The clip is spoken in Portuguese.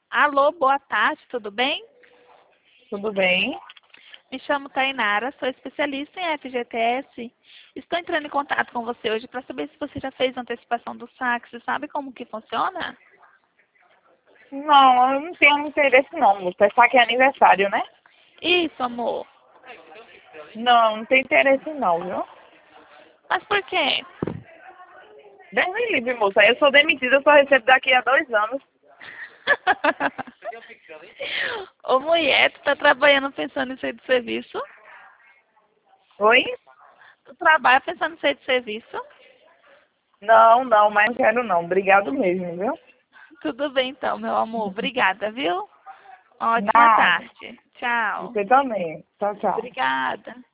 Alô, boa tarde, tudo bem? Tudo bem? Me chamo Tainara, sou especialista em FGTS. Estou entrando em contato com você hoje para saber se você já fez antecipação do saque. Você sabe como que funciona? Não, eu não tenho interesse não. Você sabe que é aniversário, né? Isso, amor. Não, não tem interesse não, viu? Mas por quê? Deus me livre, moça. Eu sou demitida, eu só recebo daqui a 2 anos. Ô, mulher, tu tá trabalhando pensando em sair do serviço? Oi? Tu trabalha pensando em sair do serviço? Não, mas não quero não. Obrigado mesmo, viu? Tudo bem então, meu amor. Obrigada, viu? Ótima Nada. tarde. Tchau. Você também. Tchau, tchau. Obrigada.